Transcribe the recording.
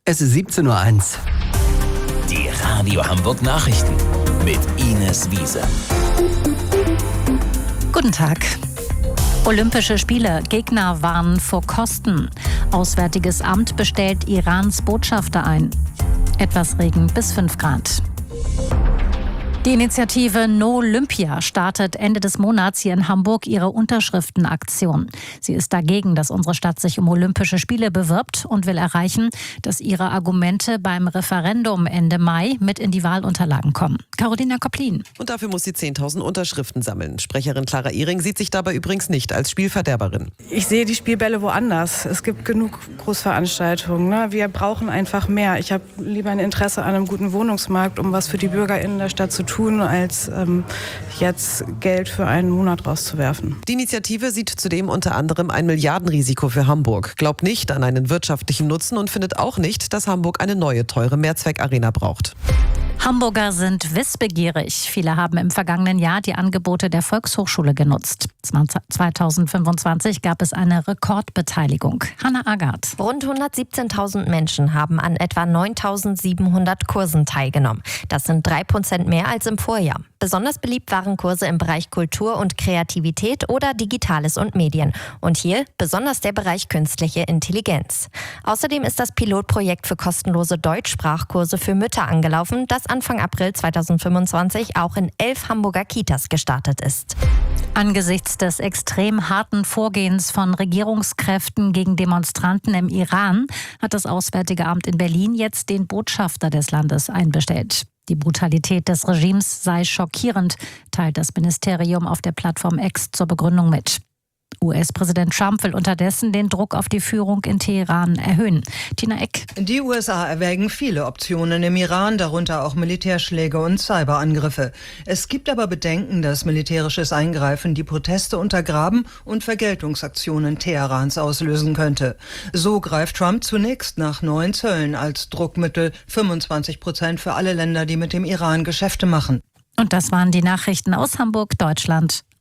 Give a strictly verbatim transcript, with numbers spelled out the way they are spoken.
Es ist siebzehn Uhr eins. Die Radio Hamburg Nachrichten mit Ines Wiese. Guten Tag. Olympische Spiele. Gegner warnen vor Kosten. Auswärtiges Amt bestellt Irans Botschafter ein. Etwas Regen bis fünf Grad. Die Initiative No Olympia startet Ende des Monats hier in Hamburg ihre Unterschriftenaktion. Sie ist dagegen, dass unsere Stadt sich um Olympische Spiele bewirbt und will erreichen, dass ihre Argumente beim Referendum Ende Mai mit in die Wahlunterlagen kommen. Carolina Koplin. Und dafür muss sie zehntausend Unterschriften sammeln. Sprecherin Clara Ehring sieht sich dabei übrigens nicht als Spielverderberin. Ich sehe die Spielbälle woanders. Es gibt genug Großveranstaltungen. Ne? Wir brauchen einfach mehr. Ich habe lieber ein Interesse an einem guten Wohnungsmarkt, um was für die BürgerInnen der Stadt zu tun, als ähm, jetzt Geld für einen Monat rauszuwerfen. Die Initiative sieht zudem unter anderem ein Milliardenrisiko für Hamburg, glaubt nicht an einen wirtschaftlichen Nutzen und findet auch nicht, dass Hamburg eine neue, teure Mehrzweckarena braucht. Hamburger sind wissbegierig. Viele haben im vergangenen Jahr die Angebote der Volkshochschule genutzt. zweitausendfünfundzwanzig gab es eine Rekordbeteiligung. Hanna Agard. Rund hundertsiebzehntausend Menschen haben an etwa neuntausendsiebenhundert Kursen teilgenommen. Das sind drei Prozent mehr als im Vorjahr. Besonders beliebt waren Kurse im Bereich Kultur und Kreativität oder Digitales und Medien. Und hier besonders der Bereich künstliche Intelligenz. Außerdem ist das Pilotprojekt für kostenlose Deutschsprachkurse für Mütter angelaufen, das Anfang April zweitausendfünfundzwanzig auch in elf Hamburger Kitas gestartet ist. Angesichts des extrem harten Vorgehens von Regierungskräften gegen Demonstranten im Iran hat das Auswärtige Amt in Berlin jetzt den Botschafter des Landes einbestellt. Die Brutalität des Regimes sei schockierend, teilt das Ministerium auf der Plattform X zur Begründung mit. U S-Präsident Trump will unterdessen den Druck auf die Führung in Teheran erhöhen. Tina Eck. Die U S A erwägen viele Optionen im Iran, darunter auch Militärschläge und Cyberangriffe. Es gibt aber Bedenken, dass militärisches Eingreifen die Proteste untergraben und Vergeltungsaktionen Teherans auslösen könnte. So greift Trump zunächst nach neuen Zöllen als Druckmittel, fünfundzwanzig Prozent für alle Länder, die mit dem Iran Geschäfte machen. Und das waren die Nachrichten aus Hamburg, Deutschland